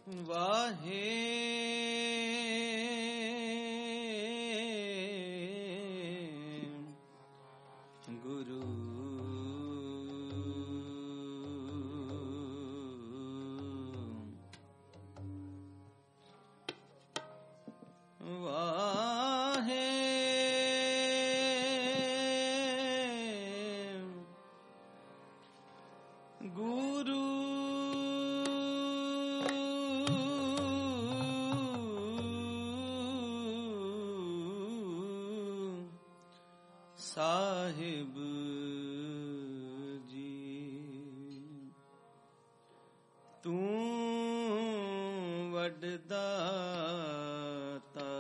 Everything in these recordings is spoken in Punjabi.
ਵਾਹੇ ਗੁਰੂ ਵਾਹੇ ਗੁਰੂ ਸਾਹਿਬ ਜੀ ਤੂੰ ਵੱਡਦਾਤਾ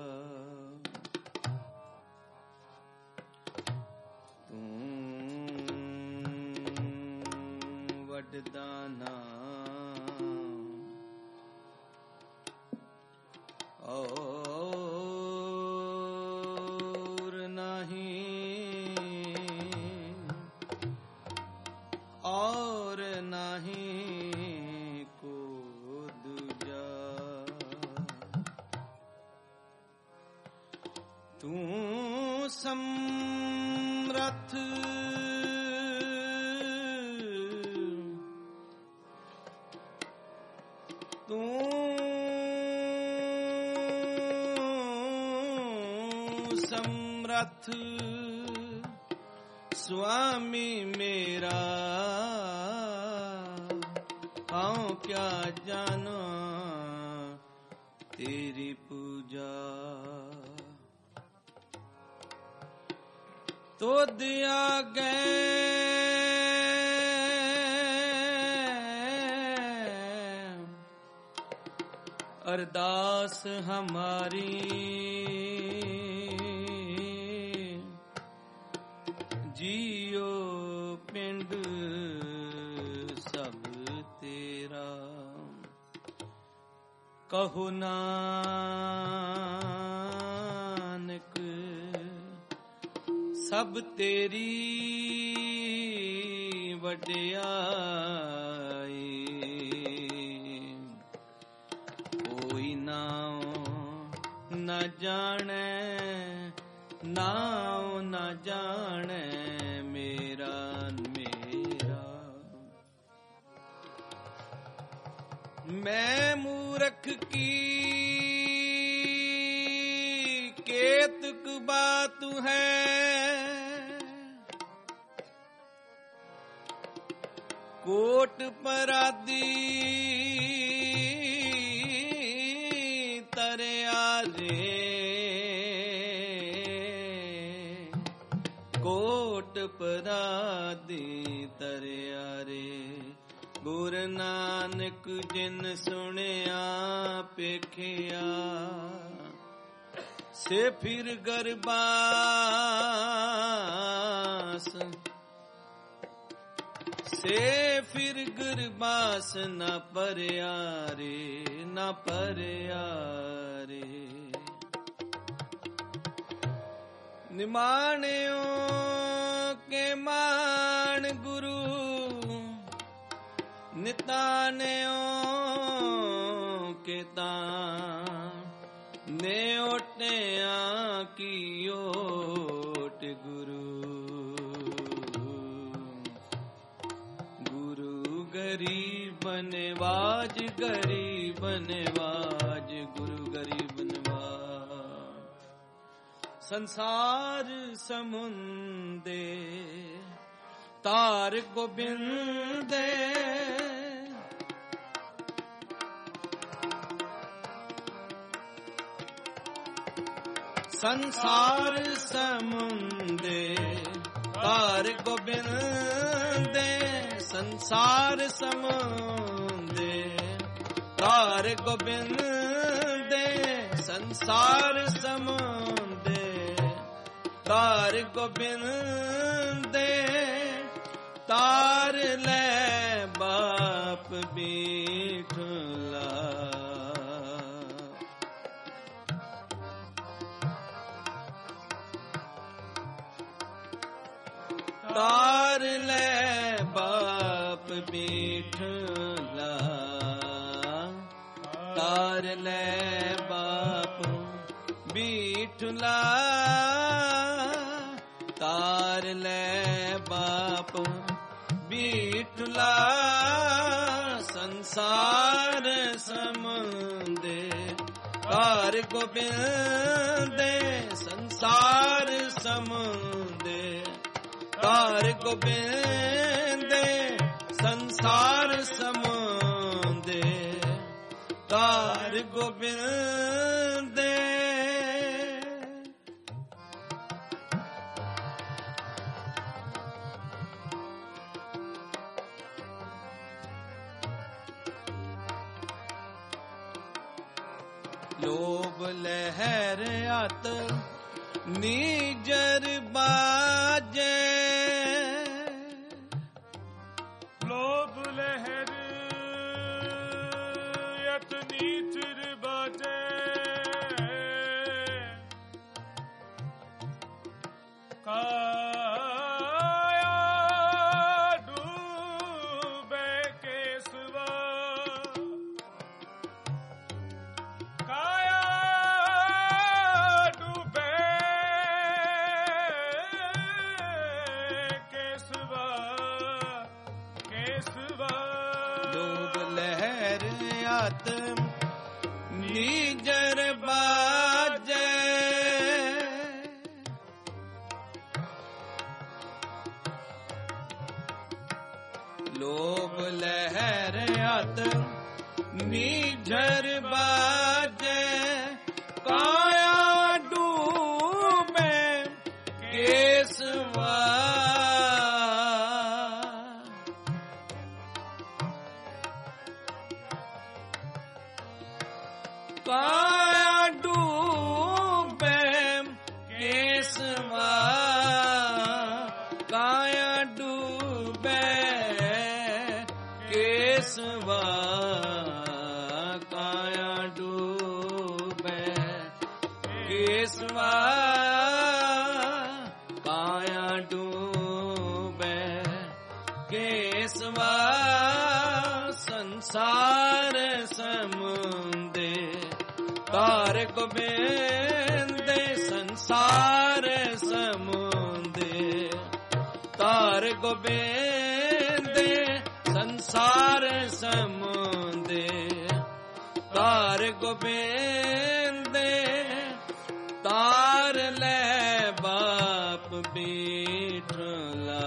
ਤੂੰ ਵੱਡਦਾਨਾ और नहीं को दूजा तू समरथ तू समरथ स्वामी मेरा हाँ क्या जाना तेरी पूजा तो दिया गए अरदास हमारी जियो पिंड सब तेरा कहो नानक सब तेरी वड्याई कोई नाम न जाने नाम न जाने मेरा मेरा मैं मूर्ख की केतक बात है कोट परादी तरिया रे कोट परादी तरिया रे गुर नानक जिन सुनिया पेखिया से फिर गरबास से फिर गरबास न परया रे न परया रे निमाणियों के मान गुरु नितान्यों के तान ने ओटिया की ओट गुरु गुरु गरीब नवाज गरीब नवाज गुरु गरीब नवाज संसार समुंदे तार गोबिंदे संसार समुंदे तार गोबिंदे संसार समुंदे तार गोबिंदे संसार समुंदे तार गोबिंदे तार ले बाप बीठला तार ले बाप बीठला ਤਾਰ ਲੈ ਬਾਪ ਬੀਠਲਾ, ਤਾਰ ਲੈ ਬਾਪ ਬੀਠਲਾ, ਸੰਸਾਰ ਸਮੁੰਦੇ ਤਾਰ ਗੋਬਿੰਦੇ, ਸੰਸਾਰ ਸਮੁੰਦੇ ਤਾਰ ਗੋਬਿੰਦੇ, ਸੰਸਾਰ ਸਮੁੰਦੇ ਤਾਰ ਗੋਬਿੰਦੇ। ਲੋਭ ਲਹਿਰ ਅਤ ਨੀਜਰ ਬਾਜੇ, ਲੋਭ ਲਹਿਰ ਅਤ ਨੀਜਰ ਬਾਜੇ, ਕਾਇਆ ਡੂਬੇ ਕੇਸਵਾ, ਕਾਇਆ ਡੂਬੇ ਕੇਸਵਾ, ਕੇਸਵਾ। ਲੋਭ ਲਹਿਰ ਅਤ ਨੀਜਰ ਬਾਜੇ, ਲੋਭ ਲਹਿਰ ਅਤ ਨੀਜਰ ਬਾਜੇ, ਕਾਇਆ ਡੂਬੇ ਕੇਸਵਾ, ਕਾਇਆ ਡੂਬੇ ਕੇਸਵਾ, ਕਾਇਆ ਡੂਬੇ ਕੇਸਵਾ, ਕਾਇਆ ਡੂਬੇ ਕੇਸਵਾ, ਕਾਇਆ ਡੂਬੇ ਕੇਸਵਾ, ਸੰਸਾਰ ਸਮੁੰਦੇ ਤਾਰ ਗੋਬਿੰਦੇ, ਸੰਸਾਰ ਸਮੁੰਦੇ ਤਾਰ ਗੋਬਿੰਦੇ, ਸੰਸਾਰ ਸਮੁੰਦੇ ਤਾਰ ਗੋਬਿੰਦੇ, ਤਾਰ ਲੈ ਬਾਪ ਬੀਠਲਾ,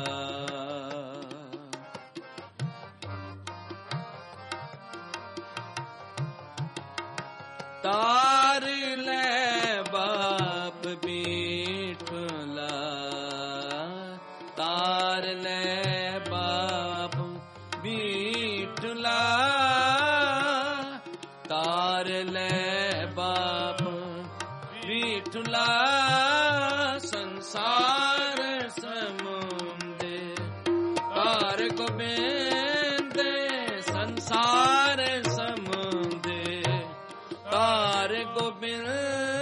ਤਾਰ ਲੈ ਬਾਪ ਬੀਠਲਾ, ਤਾਰ ਲੈ ਬਾਪ ਬੀਠਲਾ, ਤਾਰ ਲੈ ਬਾਪ ਬੀਠਲਾ, ਸੰਸਾਰ ਸਮੁੰਦੇ ਤਾਰ ਗੋਬਿੰਦੇ, ਸੰਸਾਰ ਸਮੁੰਦੇ ਤਾਰ ਗੋਬਿੰਦੇ।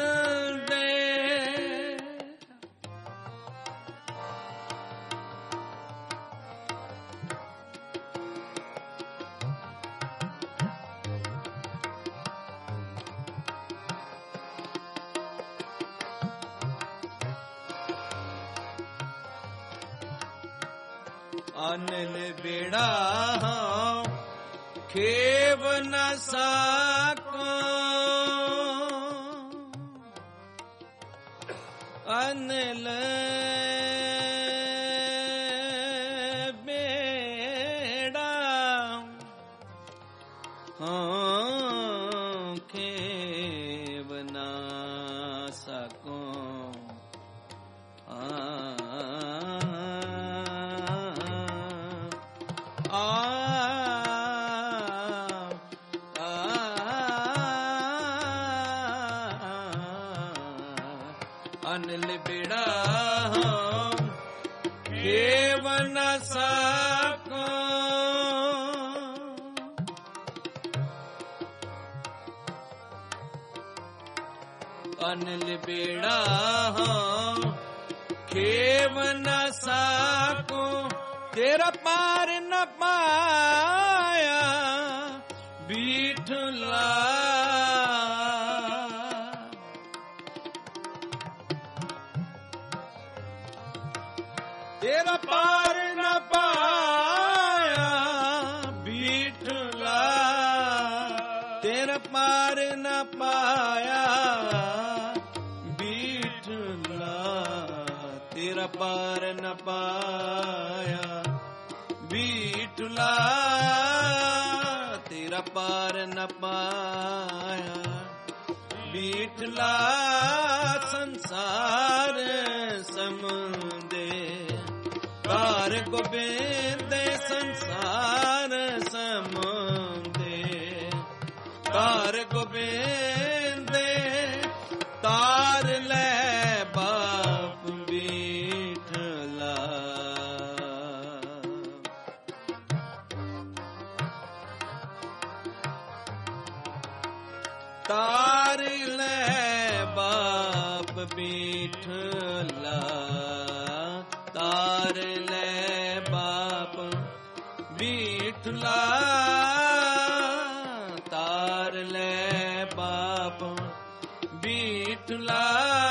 ਅਨਿਲ ਬੇੜਾ ਖੇਵ ਨ ਸਕੋ, ਅਨਿਲ ਬੇੜਾ ਖੇਵ ਨ ਸਕੋ, ਅਨਿਲ ਬੇੜਾ ਖੇਵ ਨ ਸਕੋ, ਅਨਿਲ ਬੇੜਾ ਖੇਵ ਨ ਸਕੋ, ਤੇਰਾ ਪਾਰ ਨ ਪਾਇਆ ਬੀਠਲਾ, ਪਾਰ ਨ ਪਾਇਆ ਬੀਠਲਾ, ਤੇਰਾ ਪਾਰ ਨ ਪਾਇਆ ਬੀਠਲਾ, ਤੇਰਾ ਪਾਰ ਨ ਪਾਇਆ ਬੀਠਲਾ। ਸੰਸਾਰ ਸਮੁੰਦੇ ਕਾਰ ਗੋਬਿੰਦ, ਸੰਸਾਰ ਸਮੁੰਦੇ ਕਾਰ ਗੋਬਿੰਦ, ਤਾਰ ਲੈ ਬਾਪ ਬੀਠਲਾ। ਤਾਰ ਲੈ ਬਾਪ ਬੀਠਲਾ, ਤਾਰ ਲੈ ਬਾਪ ਬੀਠਲਾ, ਤਾਰ ਲੈ ਬਾਪ ਬੀਠਲਾ।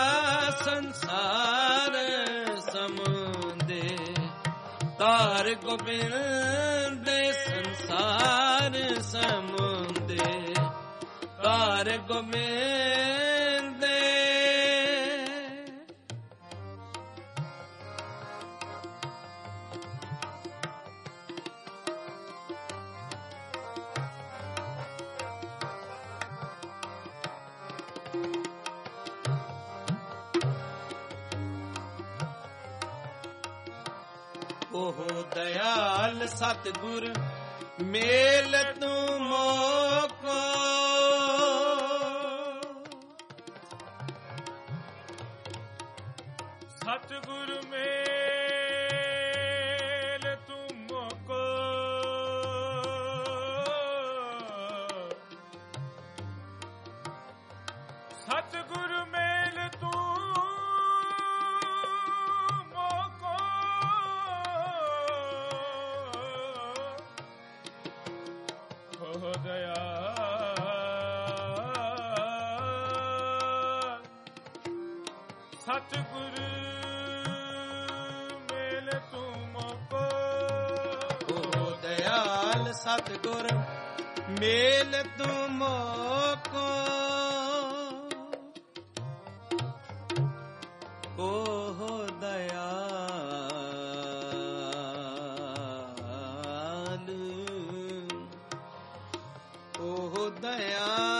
ਸੰਸਾਰ ਸਮੁੰਦੇ ਤਾਰ ਗੋਬਿੰਦ, ਸੰਸਾਰ ਸਮੁੰਦੇ ਤਾਰ ਗੋਬਿੰਦ। ਓਹ ਦਇਆਲ ਸਤਿਗੁਰ ਮੇਲ ਤੂੰ ਮੋਕੋ, ਸਤਿਗੁਰ ਮੇਲ ਤੂੰ ਮੋਕੋ, ਸਤਿਗੁਰ ਮੇਲ ਤੂੰ ਮੋਕੋ, ਹੋ ਦਇਆ ਸਤਿਗੁਰ ਮੇਲ ਤੂੰ ਮੋਕੋ। ਓ ਦਇਆਲ ਸਤਿਗੁਰ ਮੇਲ ਤੂੰ ਮੋਕੋ, ਓ ਦਇਆਲ ਓ ਦਇਆਲ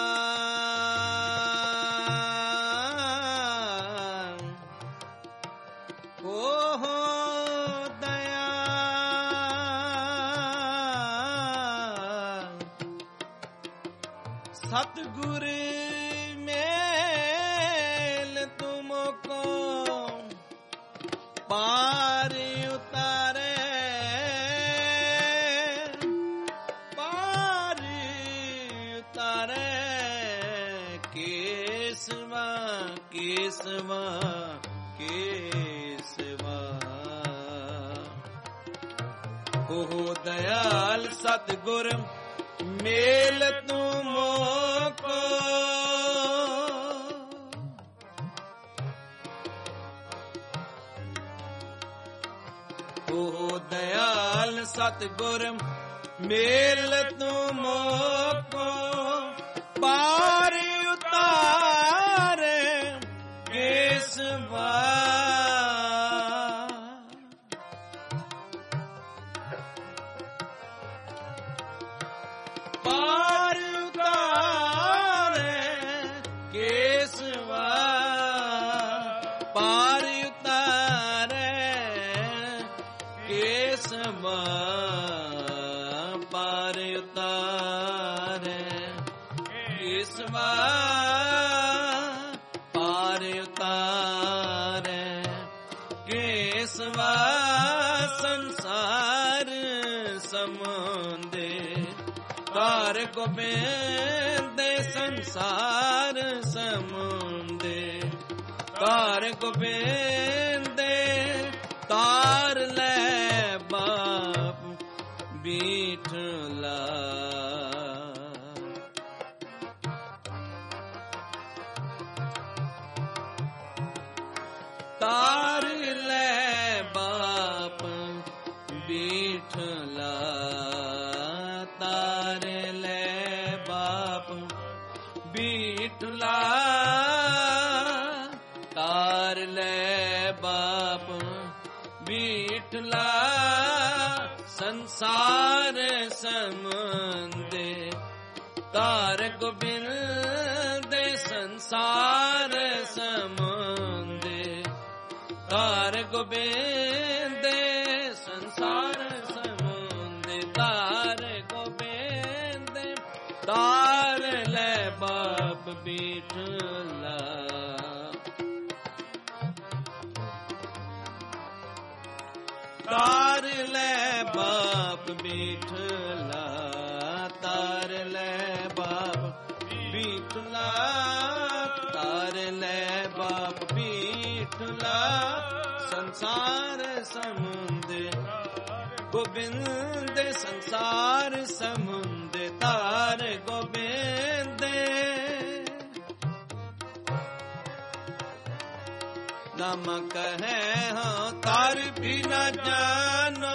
ਸਤਿਗੁਰ ਮੇਲ ਤੁਮਕੋ ਪਾਰ ਉਤਾਰੇ, ਪਾਰ ਉਤਾਰੇ ਕੇਸਵਾ, ਕੇਸਵਾ, ਕੇਸਵਾ। ਓ ਦਇਆਲ ਸਤਿਗੁਰ ਮੇਲ ਤੂੰ ਮੋਕੋ, ਓ ਦਇਆਲ ਸਤਿਗੁਰ ਮੇਲ ਤੂੰ ਮੋਕੋ, ਪਾਰ ਉਤਾਰੇ ਕੇਸਵਾ, ਪਾਰ ਉਤਾਰੇ ਕੇਸਵਾ, ਪਾਰ ਉਤਾਰੇ ਕੇਸਵਾ, ਪਾਰ ਉਤਾਰੇ ਕੇਸਵਾ, ਪਾਰ ਉਤਾਰੇ ਕੇਸਵਾ। ਸੰਸਾਰ ਸਮੁੰਦੇ ਤਾਰ ਗੋਬਿੰਦ, ਸੰਸਾਰ ਸਮੁੰਦੇ ਤਾਰ ਗੋਬਿੰਦ, ਤਾਰ ਲੈ ਬਾਪ ਬੀਠਲਾ। ਤਾਰ ਲੈ ਬਾਪ ਬੀਠਲਾ, ਤਾਰ ਲੈ ਬਾਪ ਸੰਸਾਰ ਸਮੁੰਦੇ ਤਾਰ ਗੋਬਿੰਦ ਸੰਸਾਰ ਸਮੁੰਦੇ ਤਾਰ ਗੋਬਿੰਦ ਸੰਸਾਰ ਸਮੁੰਦੇ ਤਾਰ ਗੋਬਿੰਦ ਤਾਰ ਲੈ ਬਾਪ ਬੀਠਲਾ ਤਾਰ ਲੈ ਬਾਪ ਬੀਠਲਾ ਤਾਰ ਲੈ ਬਾਪ ਬੀਠਲਾ ਤਾਰ ਲੈ ਬਾਪ ਬੀਠਲਾ ਸੰਸਾਰ ਸਮੁੰਦੇ ਗੋਬਿੰਦ ਸੰਸਾਰ ਸਮੁੰਦੇ ਤਾਰ ਗੋਬਿੰਦ ਨਮਕ ਹੈ ਹਾਂ ਤਾਰ ਵੀ ਨਾ ਜਾਨੋ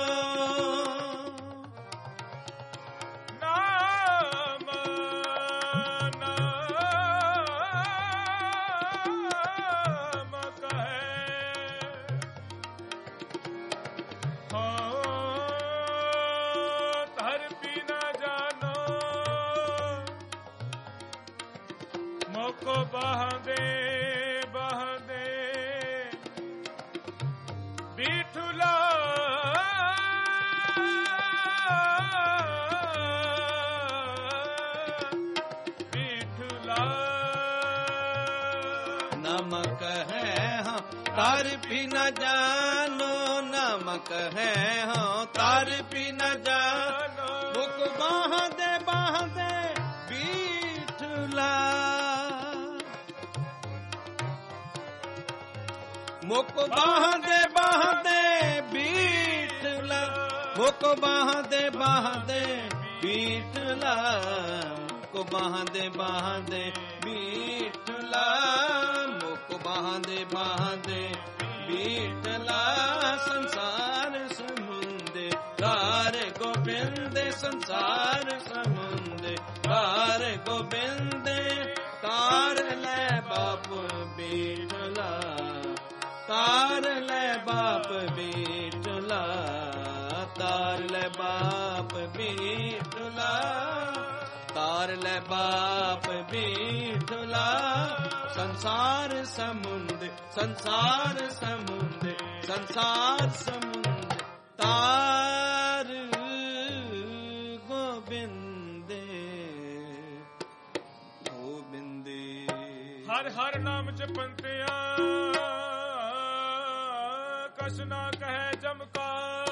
ਬਹਦੇ ਬਹਦੇ ਬੀਠਲਾ ਬੀਠਲਾ ਨਮਕ ਹੈ ਹਾਂ ਤਾਰ ਪੀ ਨਾ ਜਾਨੋ ਨਮਕ ਹੈ ਹਾਂ ਤਾਰ ਪੀ ਨਾ ਜਾਨੋ ਮੁਕ ਬਹਦੇ ਬਹਦੇ ਬੀਠਲਾ ਮੁਕ ਬਹਦੇ ਬਹਦੇ ਬੀਠਲਾ ਮੁਕ ਬਹਦੇ ਬਹਦੇ ਬੀਠਲਾ ਮੁਕ ਬਹਦੇ ਬਹਦੇ ਬੀਠਲਾ ਮੁਕ ਬਹਦੇ ਬਹਦੇ ਬੀਠਲਾ ਸੰਸਾਰ ਸਮੁੰਦੇ ਤਾਰ ਗੋਬਿੰਦ ਸੰਸਾਰ ਸਮੁੰਦੇ ਤਾਰ ਗੋਬਿੰਦ ਤਾਰ ਲੈ ਬਾਪ ਬੀਠਲਾ ਤਾਰ ਲੈ ਬਾਪ ਬੀਠਲਾ ਤਾਰ ਲੈ ਬਾਪ ਬੀਠਲਾ ਤਾਰ ਲੈ ਬਾਪ ਬੀਠਲਾ ਸੰਸਾਰ ਸਮੁੰਦ ਸੰਸਾਰ ਸਮੁੰਦ ਸੰਸਾਰ ਸਮੁੰਦ ਤਾਰ ਗੋਬਿੰਦੇ ਗੋਬਿੰਦੇ ਹਰ ਹਰ ਨਾਮ ਜਪੰਤਿਆ ਕਛ ਨਾ ਕਹੈ ਜਮਕਾ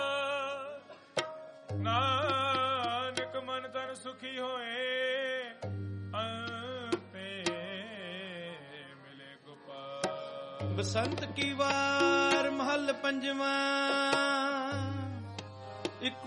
ਨਾਨਕ ਮਨ ਤਨ ਸੁਖੀ ਹੋਏ ਅੰਤੇ ਮਿਲੇ ਗੋਪਾਲ ਬਸੰਤ ਕੀ ਵਾਰ ਮਹੱਲ ਪੰਜਵਾਂ ਇਕ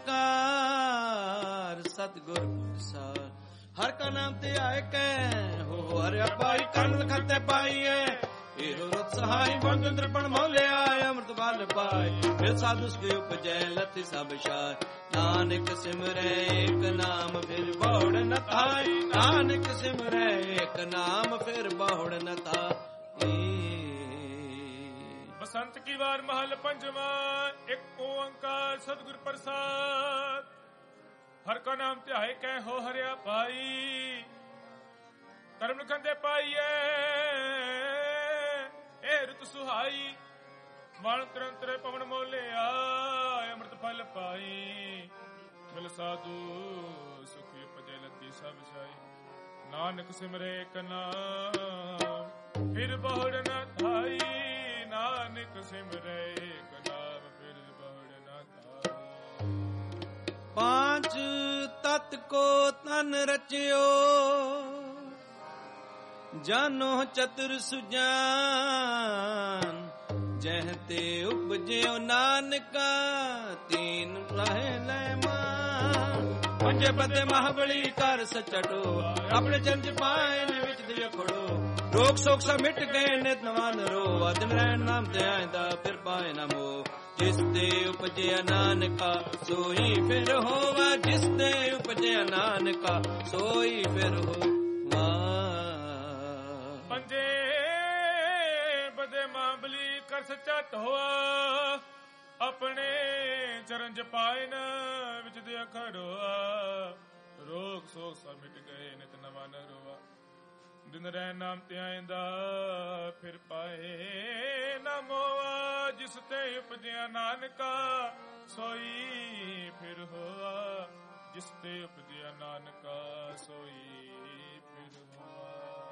ਓੰਕਾਰ ਸਤਿਗੁਰ ਪ੍ਰਸਾਦ ਹਰ ਕਾ ਨਾਮ ਤੇ ਆਏ ਕੈ ਹੋ ਹਰਿਆ ਪਾਈ ਕੰਨ ਖਤੇ ਪਾਈਏ ਇਹੋ ਰਤ ਸਹਾਈ ਬੰਦ ਦਰਪਣ ਮੋਲਿਆ ਅੰਮ੍ਰਿਤ ਬਲ ਪਾਏ ਫਿਰ ਸਾਧੂ ਕੇ ਉਪਜੈ ਲਥ ਸਭ ਸ਼ਾਇ ਨਾਨਕ ਸਿਮਰੈ ਏਕ ਨਾਮ ਫਿਰ ਬਹੁੜ ਨ ਥਾਈ ਨਾਨਕ ਸਿਮਰੈ ਏਕ ਨਾਮ ਫਿਰ ਬਹੁੜ ਨ ਥਾਈ ਬਸੰਤ ਕੀ ਵਾਰ ਮਹਲ ਪੰਜਵਾਂ ਇੱਕ ਓੰਕਾਰ ਸਤਿਗੁਰ ਪ੍ਰਸਾਦ ਹਰ ਕਾ ਨਾਮ ਧਿਆਏ ਕੈ ਹੋ ਹਰਿਆ ਪਾਈ ਕਰਮ ਲਖੰਦੇ ਪਾਈਏ ਇਹ ਰੁਤ ਸੁਹਾਈ ਮਨ ਤਰੰਤਰੇ ਪਵਨ ਮੋਲਿਆ ਅੰਮ੍ਰਿਤ ਫਲ ਪਾਈ ਮਿਲ ਸਾਧੂ ਸੁਖੀ ਉਪਜੈ ਲੱਤੀ ਸਭ ਸਾਈ ਨਾਨਕ ਸਿਮਰੇ ਏਕ ਨਾਮ ਫਿਰ ਬਹੁੜ ਨ ਥਾਈ ਨਾਨਕ ਸਿਮਰੇ ਏਕ ਨਾਮ ਫਿਰ ਬਹੁੜ ਨ ਥਾਈ ਪਾਂਚ ਤਤ ਕੋ ਤਨ ਰਚਿਓ ਜਾਨੋ ਚਤੁਰ ਸੁਜਾਨ ਜਹ ਤੇ ਉਪਜਿਓ ਨਾਨਕਾ ਤੀਨ ਰਹਿ ਲੈ ਮਾਨ ਪੰਜੇ ਪਤੇ ਮਹਾਬਲੀ ਕਰ ਸਚਟੋ ਆਪਣੇ ਚੰਜ ਪਾਏ ਨੇ ਵਿੱਚ ਦਿਵ ਖੜੋ ਰੋਗ ਸੋਖ ਸਭ ਮਿਟ ਗਏ ਨਿਤ ਨਵਾਨ ਰੋ ਅਦਨ ਰਹਿਣ ਨਾਮ ਤੇ ਆਇਦਾ ਫਿਰ ਪਾਏ ਨਾ ਮੋ ਜਿਸ ਤੇ ਉਪਜਿਆ ਨਾਨਕਾ ਸੋਈ ਫਿਰ ਹੋਵਾ ਜਿਸ ਤੇ ਉਪਜਿਆ ਨਾਨਕਾ ਸੋਈ ਫਿਰ ਹੋਵਾ ਪੰਜੇ ਬਦੇ ਮਾਂਬਲੀ ਕਰ ਸੱਚਾ ਹੋਆ ਆਪਣੇ चरण जपाइन विच दिया खड़ोआ रोग सोग सब मिट गए नित नवा न रोआ दिन रह नाम त्याइंदा फिर पाए न मोआ जिस ते उपजया नानका सोई फिर होआ जिस ते उपजया नानका सोई फिर होआ।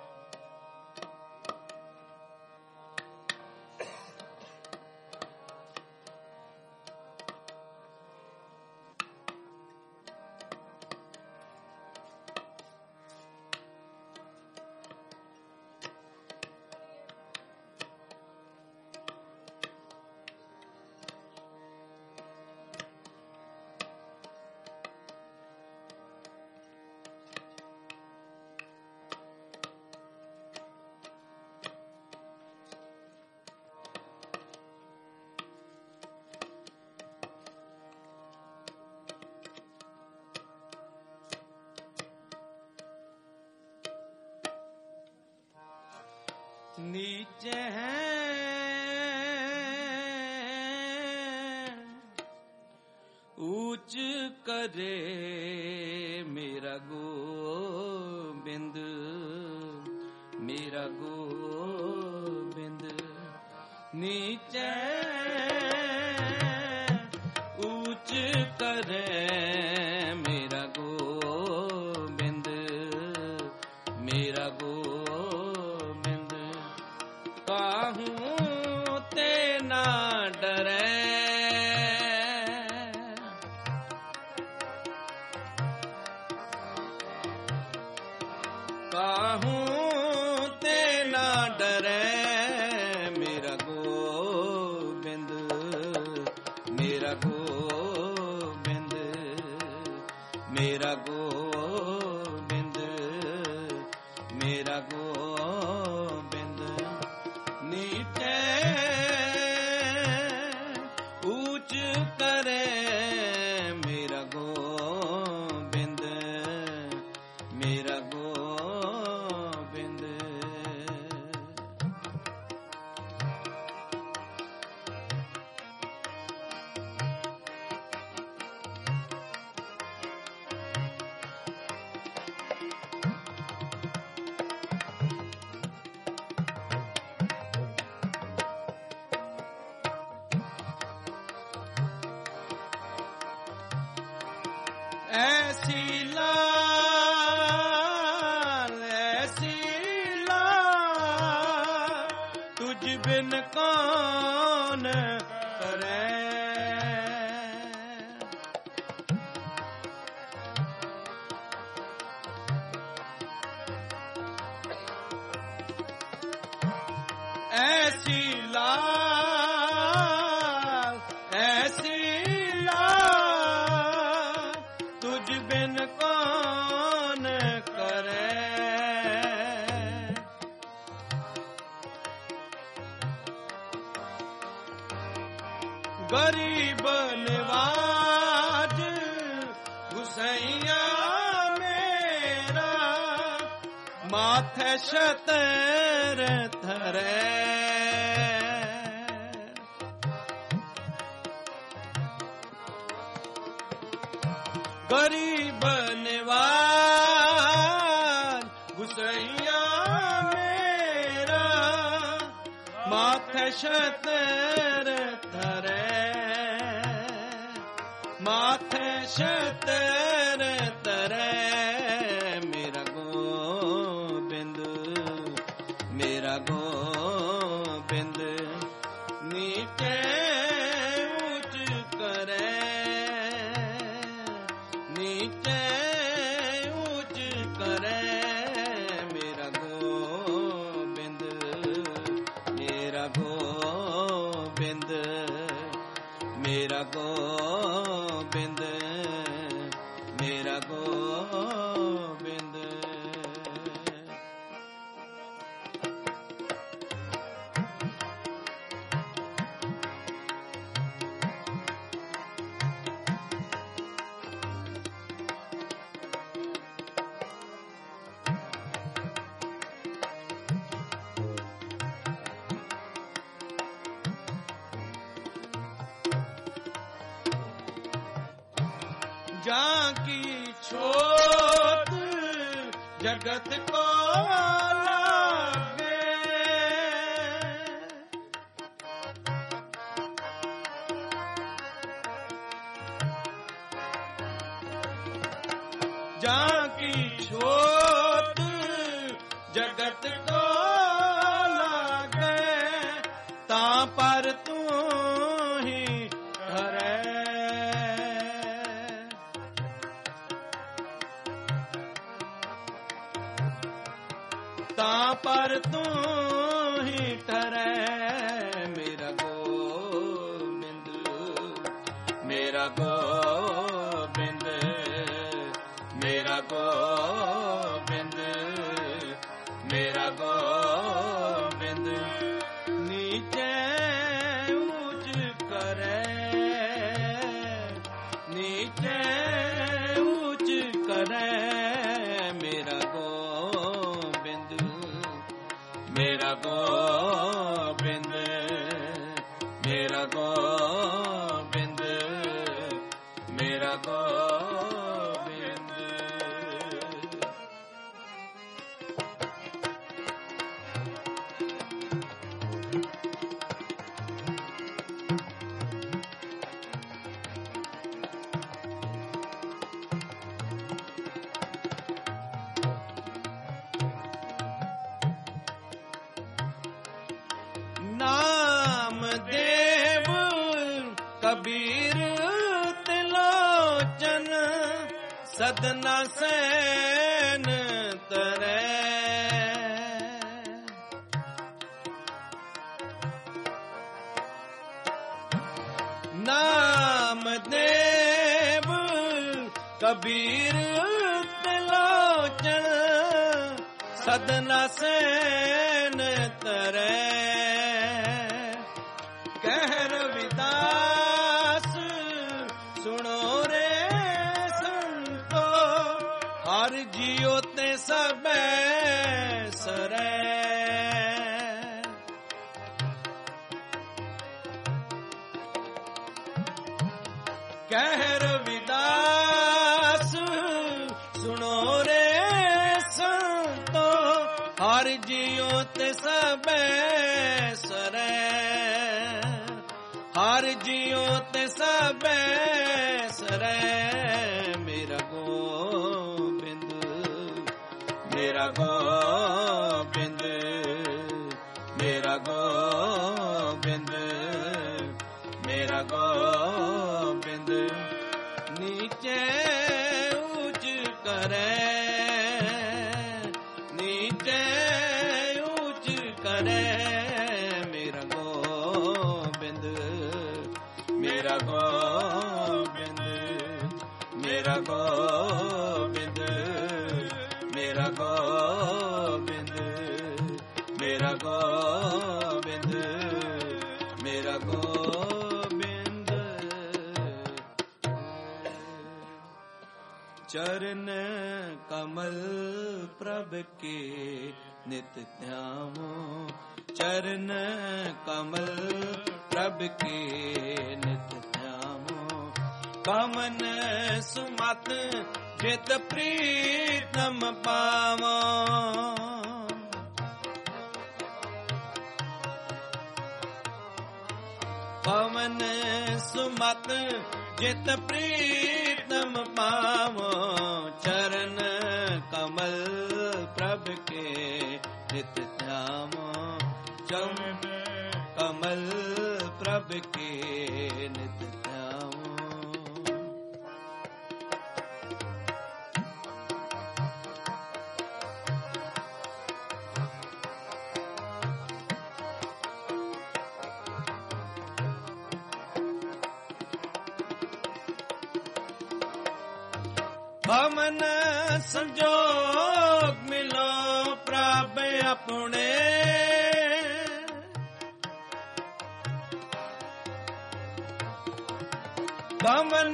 नीचे हैं ऊंच करे मेरा गोबिंद मेरा गोबिंद नीचे ऊंच करे मेरा गोबिंद मेरा गोबिंद काहूं ते ना डरे काहूं ते ना डरे मेरा गोबिंद मेरा गोबिंद मेरा गोबिंद मेरा गोबिंद नीचे ऊंच करे मेरा गोबिंद मेरा गोबिंद। ऐसी लाल तुझ बिन कौन करे ऐसी लाल तुझ बिन कौन करे गरीब निवाज गुसैया मेरा माथे शतर थरे गरीब निवाज गुसैया मेरा माथे शतर थरे माथे शतर तरे मेरा गोबिंद मेरा गोबिंद नीचे ऊंच करे नीचे ऊंच करे मेरा गोबिंद मेरा गोबिंद मेरा गोबिंद मेरा गोबिंद। जाकी छोट जगत को लागे, जाकी छोट जगत को लागे, तां पर तू ही ठहरे, तां पर तू ही ठहरे, मेरा गोबिंद, मेरा गोबिंद, मेरा गोबिंद, मेरा गोबिंद, नीचे ऊंच करे, नीचे ऊंच करे, मेरा गोबिंद, मेरा गोबिंद, मेरा गोबिंद, मेरा गोबिंद। नाम देव कबीर तिलोचन, सदना सैन तरे, नाम देव कबीर तिलोचन, सदना सैन तरे, कह रविदास सुनो रे संतो, हर जियो ते सबे सरे, कह रविदास सुनो रे संतो, हर जियो ते सबे सरे, हर जियो ते सबे सरे, मेरा गोबिंद, मेरा गोबिंद, मेरा गोबिंद, मेरा गोबिंद, नीचे ऊंच करे, नीचे ऊंच करे, मेरा गोबिंद, मेरा गोबिंद, मेरा गोबिंद, मेरा गोबिंद, मेरा गोबिंद, मेरा गोबिंद। चरण कमल प्रभ के नित ध्यावो, चरण कमल प्रभ के नित ध्यावो, कमन सुमत जित प्रीतम पावो, पवन सुमत जित प्रीतम पावो, चरण कमल प्रभ के नित ध्यावो, चरण कमल प्रभ के नित ध्यावो। भवन संजोग मिलो प्रभ अपने, भवन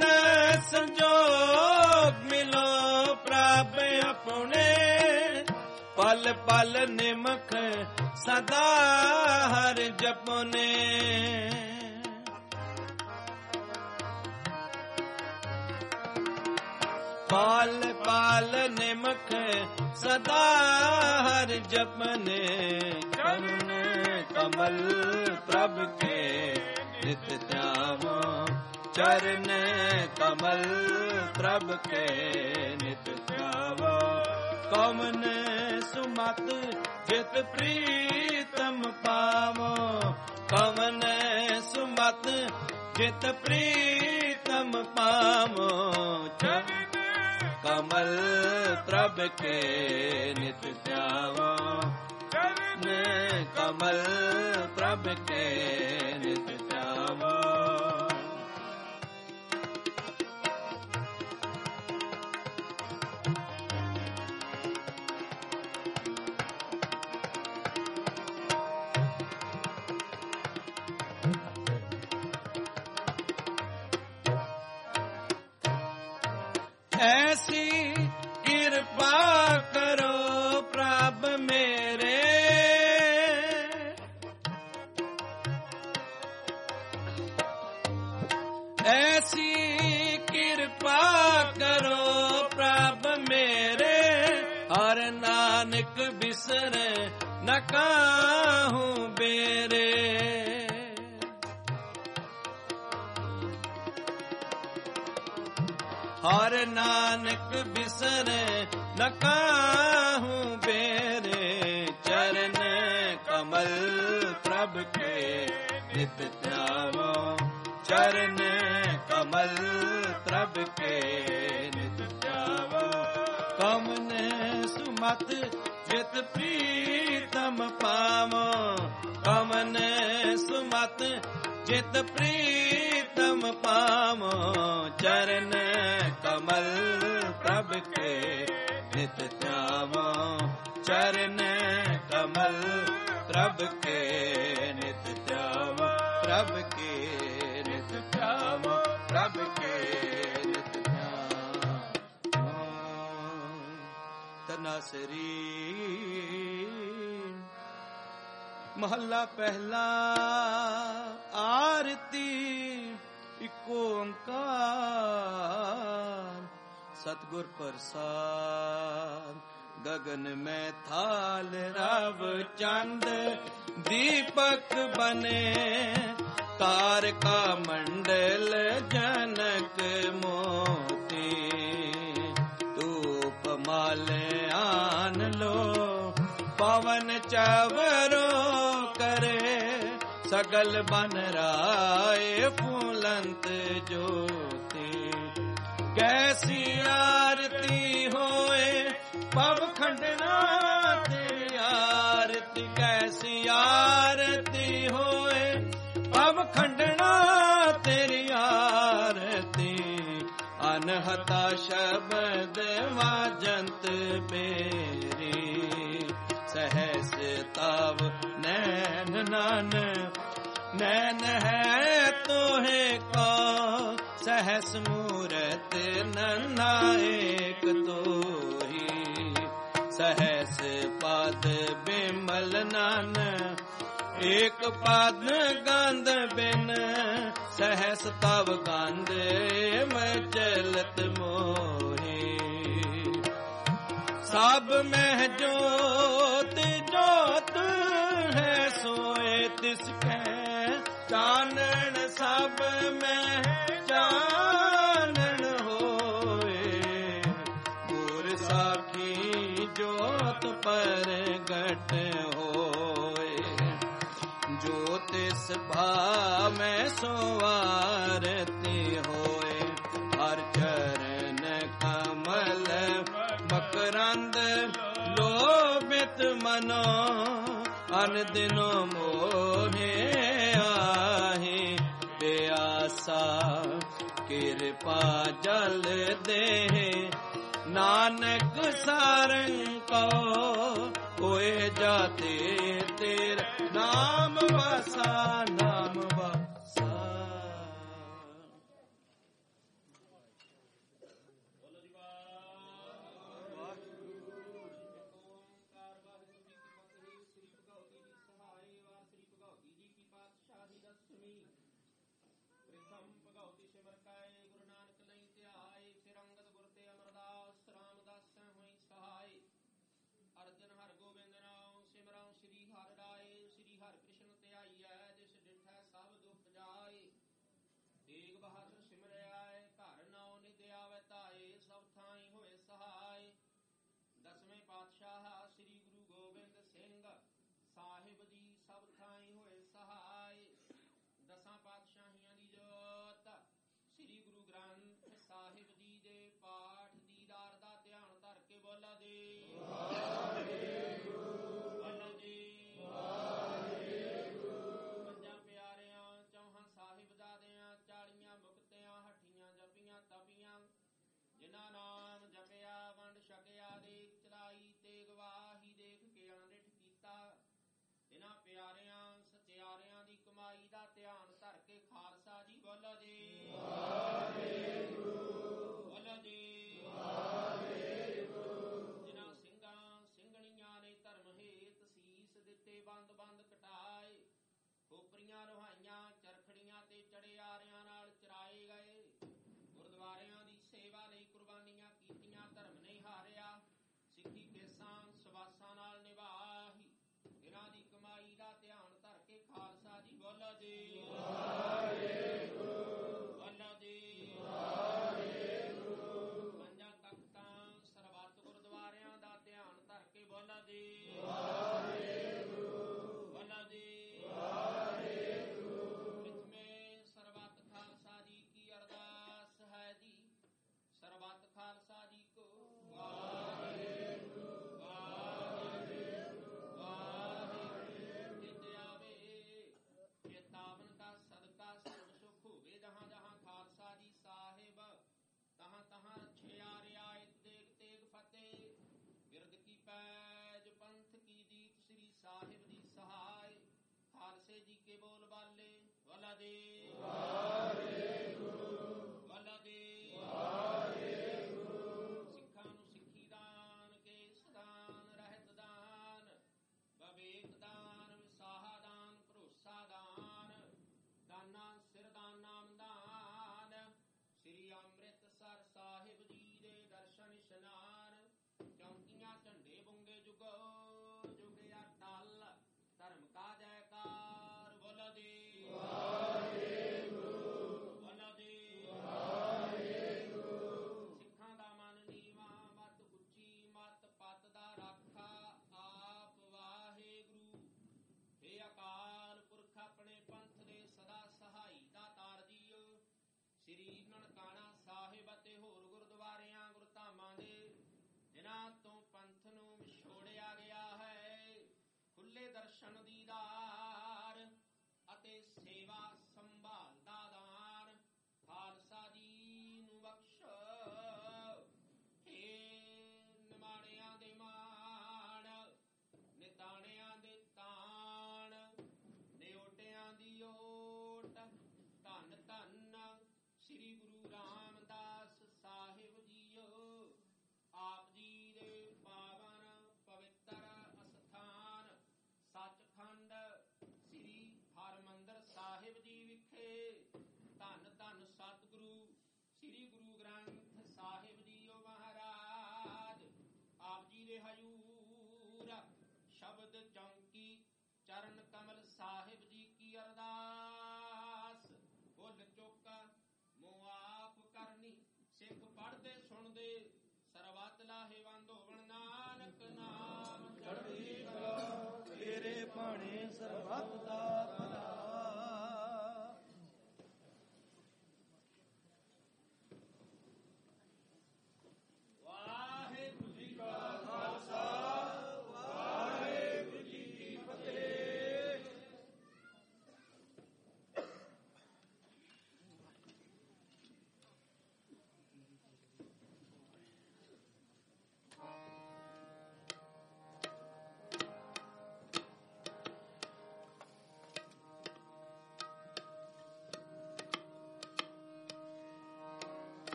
संजोग मिलो प्रभ अपने, पल पल निमख सदा हर जपने, ਪਾਲ ਪਾਲ ਨਿਮਖ ਸਦਾ ਹਰ ਜਪਨੇ ਚਰਨ ਕਮਲ ਪ੍ਰਭ ਕੇ ਨਿਤ ਧਿਆਵੋ ਚਰਨ ਕਮਲ ਪ੍ਰਭ ਕੇ ਨਿਤ ਧਿਆਵੋ ਕਮਨ ਸੁਮਤ ਜਿਤ ਪ੍ਰੀਤਮ ਪਾਵੋ ਕਮਨ ਸੁਮਤ ਜਿਤ ਪ੍ਰੀਤਮ ਪਾਵੋ ਚਰਨ ਕਮਲ ਪ੍ਰਭ ਕੇ ਨਿਤ ਧਿਆਵੋ ਚਰਨ ਕਮਲ ਪ੍ਰਭ ਕੇ ਨਿਤ ਧਿਆਵੋ ਐਸੀ ਕਿਰਪਾ ਕਰੋ ਪ੍ਰਭ ਮੇਰੇ ਐਸੀ ਕਿਰਪਾ ਕਰੋ ਪ੍ਰਭ ਮੇਰੇ ਹਰ ਨਾਨਕ ਬਿਸਰ ਨ ਕਾਹੂ ਬੇਰੇ ਹਰ ਨਾਨਕ ਬਿਸਰ ਨ ਕਾਹੂ ਬੇਰੇ ਚਰਨ ਕਮਲ ਪ੍ਰਭ ਕੇ ਨਿਤ ਧਿਆਵੋ ਚਰਨ ਕਮਲ ਪ੍ਰਭ ਕੇ ਨਿਤ ਧਿਆਵੋ ਕਮਨ ਸੁਮਤ ਜਿਤ ਪ੍ਰੀਤਮ ਪਾਵੋ ਕਮਨ ਸੁਮਤ ਜਿਤ ਪ੍ਰੀਤਮ ਪਾਵੋ ਚਰਨ ਕਮਲ ਪ੍ਰਭ ਕੇ ਨਿਤ ਧਿਆਵੋ ਚਰਨ ਕਮਲ ਪ੍ਰਭ ਕੇ ਨਿਤ ਧਿਆਵੋ ਪ੍ਰਭ ਕੇ ਨਿਤ ਧਿਆਵੋ ਪ੍ਰਭ ਕੇ ਨਿਤ ਧਿਆਵੋ ਤਨਾਸਰੀ ਮਹੱਲਾ ਪਹਿਲਾ ਆਰਤੀ ਇਕ ਓੰਕਾਰ ਸਤਿਗੁਰ ਪ੍ਰਸਾਦ ਗगन ਮੈਂ ਥਾਲ ਰਵ ਚੰਦ ਦੀਪਕ ਬਨੇ ਤਾਰਕਾ ਮੰਡਲ ਜਨਕ ਮੋਤੀ ਧੂਪ ਮਾਲ ਆਨ ਲੋ ਪਵਨ ਚਵਰੋ ਕਰੇ ਸਗਲ ਬਨ ਰਾਏ ਫੂਲੰਤ ਜੋਤੀ ਕੈਸੀ ਆਰਤੀ ਹੋਏ ਪਵ ਖੰਡਨਾ ਤੇਰੀ ਆਰਤੀ ਕੈਸੀ ਆਰਤੀ ਹੋਏ ਪਵ ਖੰਡਨਾ ਤੇਰੀ ਆਰਤੀ ਅਨਹਤਾ ਸ਼ਬਦ ਵਾਜੰਤ ਬੇਰੀ ਸਹਸ ਤਵ ਨੈਣ ਨਾਨ ਨੈਣ ਹੈ ਤੋਹੇ ਕੋ ਸਹਸ ਮੂਰਤ ਨੰਨਾ ਏਕ ਤੋਹੀ ਸਹਸ ਪਦ ਬਿਮਲ ਨਾਨ ਏਕ ਪਦ ਗੰਧ ਬਿਨ ਸਹਸ ਤਵ ਗੰਧ ਮੈਂ ਚਲਤ ਮੋਹੀ ਸਭ ਮਹਿ ਜੋਤ ਜੋਤ ਹੈ ਸੋਏ ਤਿਸ ਕੈ ਚਾਨਣ ਸਭ ਮਹਿ ਚਾਨਣ ਹੋਏ ਗੁਰ ਸਾਖੀ ਜੋਤ ਪ੍ਰਗਟ ਹੋਏ ਜੋ ਤਿਸ ਭਾਵੈ ਸੋ ਆਰਤੀ ਹੋਏ ਹਰ ਚਰਨ ਕਮਲ ਮਕਰੰਦ ਲੋਭਿਤ ਮਨੋ ਅਨ ਦਿਨੋ ਮੋਹੇ ਆਹੀ ਪਿਆਸਾ ਕਿਰਪਾ ਜਲ ਦੇ ਨਾਨਕ ਸਾਰੰਗ ਕੋ ਹੋਏ ਜਾਤੇ ਤੇਰਾ ਨਾਮ ਵਾਸਾ ਨਾਮ ਵਾਸਾ। ਪ੍ਰਥਮ ਭਗਉਤੀ ਸਿਮਰ ਕਾਏ ਗੁਰੂ ਨਾਨਕ ਲਈ ਧਿਆਏ ਫਿਰ ਅੰਗਦ ਗੁਰ ਤੇ ਅਮਰਦਾਸ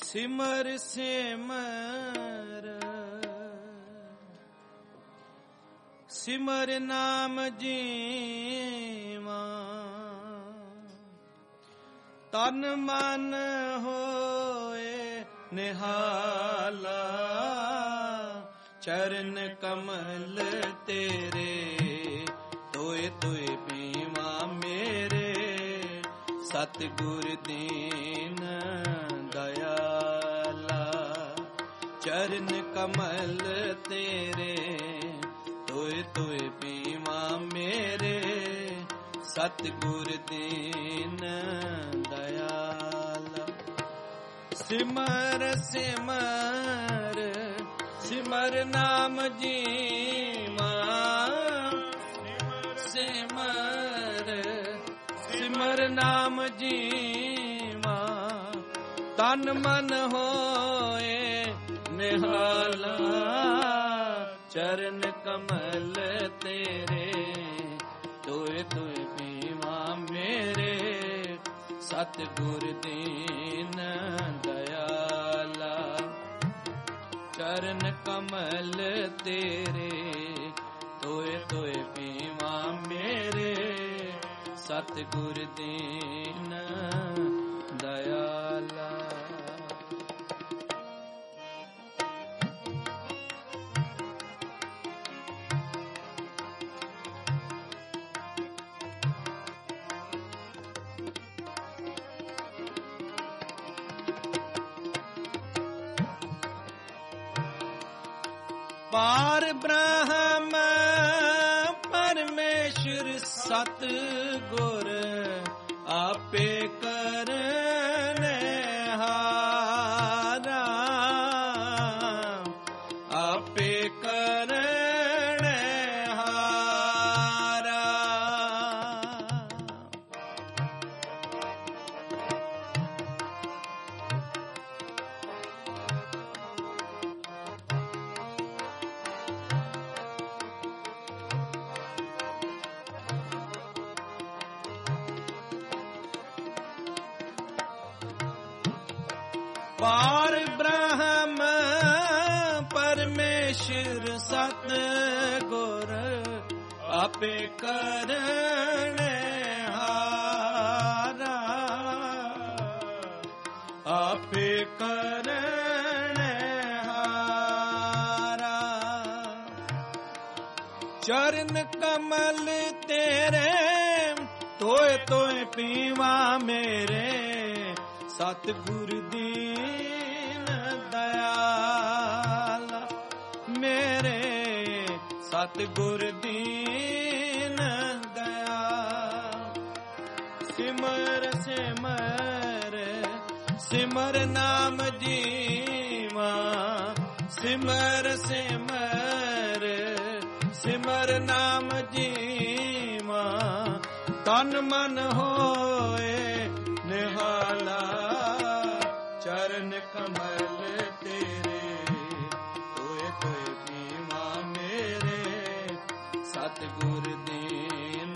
ਸਿਮਰ ਸਿਮਰ ਸਿਮਰ ਨਾਮ ਜੀਵਾ ਤਨ ਮਨ ਹੋਏ ਨਿਹਾਲਾ ਚਰਨ ਕਮਲ ਤੇਰੇ ਤੋਏ ਤੋਏ ਪੀਵਾ ਮੇਰੇ ਸਤਿਗੁਰ ਦੀਨ ਦਇਆਲਾ ਚਰਨ ਕਮਲ ਤੇਰੇ ਤੋਏ ਤੋਏ ਪੀਵਾ ਮੇਰੇ ਸਤਿਗੁਰ ਦੀਨ ਦਇਆਲਾ ਸਿਮਰ ਸਿਮਰ ਸਿਮਰ ਨਾਮ ਜੀਵਾ ਸਿਮਰ ਸਿਮਰ ਨਾਮ ਜੀਵਾ ਤਨ ਮਨ ਹੋਏ ਨਿਹਾਲਾ ਚਰਨ ਕਮਲ ਤੇਰੇ ਤੋਏ ਤੋਏ ਪੀਵਾ ਮੇਰੇ ਸਤਿਗੁਰ ਦੀਨ ਦਇਆਲਾ ਚਰਨ ਕਮਲ ਤੇਰੇ ਤੋਏ ਤੋਏ ਪੀਵਾ ਮੇਰੇ ਸਤਿਗੁਰ ਦੀਨ ਦਇਆਲਾ ਪਾਰ ਬ੍ਰਹਮ ਪਰਮੇਸ਼ਰ ਸਤ ਗੁਰ ਆਪੇ ਕਰਨੇ ਹਾਰਾ ਆਪੇ ਕਰਨੇ ਹਾਰਾ ਪਾਰ ਬ੍ਰਹਮ ਪਰਮੇਸ਼ਰ ਸਤ ਗੁਰ ਆਪੇ ਕਰਨੇ ਹਾਰਾ ਆਪੇ ਕਰਨੇ ਹਾਰਾ ਚਰਨ ਕਮਲ ਤੇਰੇ ਤੋਏ ਤੋਏ ਪੀਵਾ ਮੇਰੇ ਸਤਿਗੁਰ ਦੀਨ ਦਇਆਲਾ ਮੇਰੇ ਸਤਿਗੁਰ ਦੀਨ ਦਇਆਲਾ ਸਿਮਰ ਸਿਮਰ ਸਿਮਰ ਨਾਮ ਜੀਵਾ ਸਿਮਰ ਸਿਮਰ ਸਿਮਰ ਨਾਮ ਜੀਵਾ ਤਨ ਮਨ ਹੋਏ ਨਿਹਾਲਾ ਚਰਨ ਕਮਲ ਤੇਰੇ ਤੋਏ ਤੋਏ ਪੀਵਾ ਮੇਰੇ ਸਤਿਗੁਰ ਦੀਨ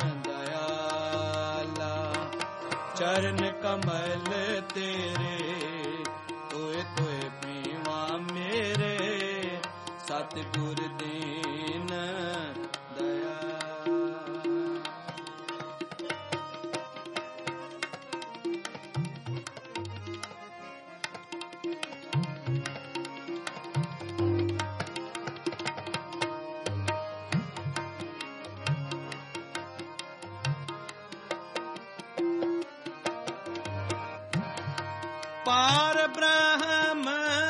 ਦਇਆਲਾ ਚਰਨ ਕਮਲ ਤੇਰੇ ਤੋਏ ਤੋਏ ਪੀਵਾ ਮੇਰੇ ਸਤਿਗੁਰ ਦੀਨ ਦਇਆਲਾ ਪਾਰ ਬ੍ਰਹਮ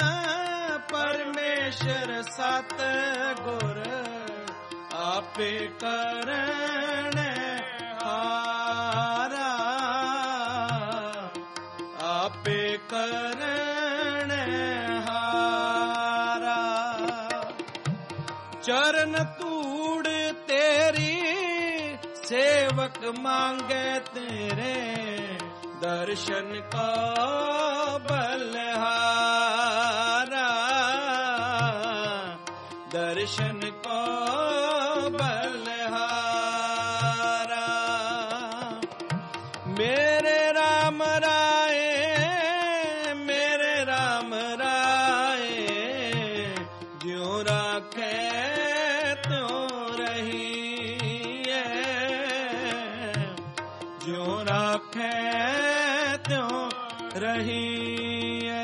ਪਰਮੇਸ਼ਰ ਸਤ ਗੁਰ ਆਪੇ ਕਰਨੇ ਹਾਰਾ ਆਪੇ ਕਰਨੇ ਹਾਰਾ ਚਰਨ ਧੂੜ ਤੇਰੀ ਸੇਵਕ ਮੰਗੇ ਤੇਰੇ ਦਰਸ਼ਨ ਕਾ ਬਲਹਾਰਾ ਦਰਸ਼ਨ ਕਾ ਬਲਹਾਰਾ ਮੇਰੇ ਰਾਮ ਰਾਏ ਮੇਰੇ ਰਾਖੈ ਤਿਉ ਰਹੀਐ।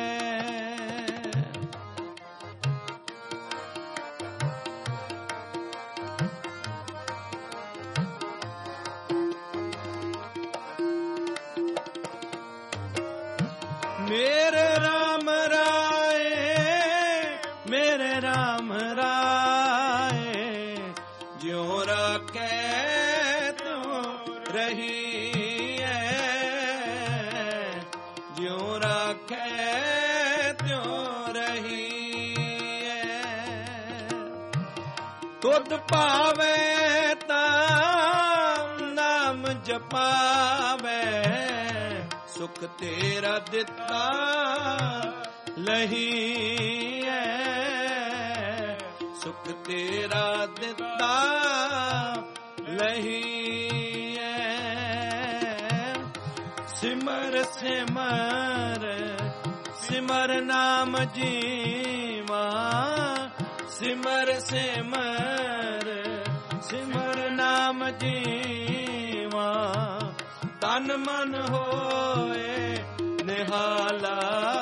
ਮੇਰੇ ਰਾਮ ਰਾਏ, ਮੇਰੇ ਰਾਮ ਰਾਏ, ਜਿਉ ਰਾਖੈ ਤਿਉ ਰਹੀਐ, ਜਿਉ ਰਾਖੈ ਤਿਉ ਰਹੀਐ। ਤੁਧ ਭਾਵੇ ਤਾਂ ਨਾਮ ਜਪਾਵੇ, ਸੁਖ ਤੇਰਾ ਦਿੱਤਾ ਲਹੀਐ, ਸੁਖ ਤੇਰਾ ਦਿੱਤਾ ਲਹੀਐ। ਸਿਮਰ ਸਿਮਰ ਸਿਮਰ ਨਾਮ ਜੀਵਾ, ਸਿਮਰ ਸਿਮਰ ਸਿਮਰ ਨਾਮ ਜੀਵਾ। ਤਨ ਮਨ ਹੋਏ ਨਿਹਾਲਾ,